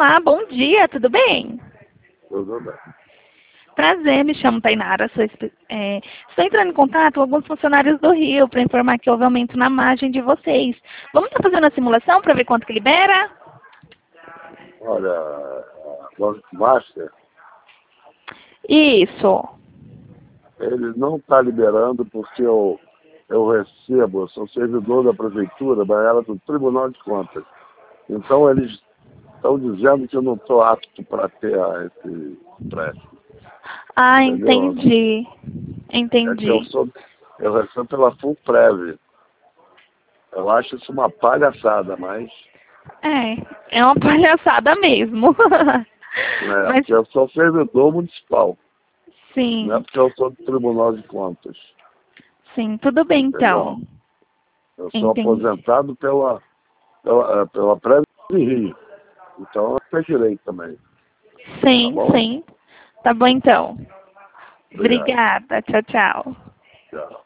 Olá, bom dia, tudo bem? Tudo bem. Prazer, me chamo Tainara. Estou entrando em contato com alguns funcionários do Rio para informar que houve aumento na margem de vocês. Vamos estar fazendo a simulação para ver quanto que libera? Olha, a Master, Isso. ele não está liberando porque eu recebo, eu sou servidor da prefeitura, mas ela do Tribunal de Contas. Então eles estão dizendo que eu não estou apto para ter esse empréstimo. Ah, Entendeu? entendi. É que eu recebo pela Fulprev. Eu acho isso uma palhaçada, mas É uma palhaçada mesmo. Mas, porque eu sou servidor municipal, não é sim, porque eu sou do Tribunal de Contas. sim, tudo bem Entendeu? então. Eu sou Entendi. aposentado pela Prévia de Rio. Então eu tenho direito também. Tá Sim, bom? sim. Tá bom então. Obrigado. Obrigada, tchau, tchau. Tchau.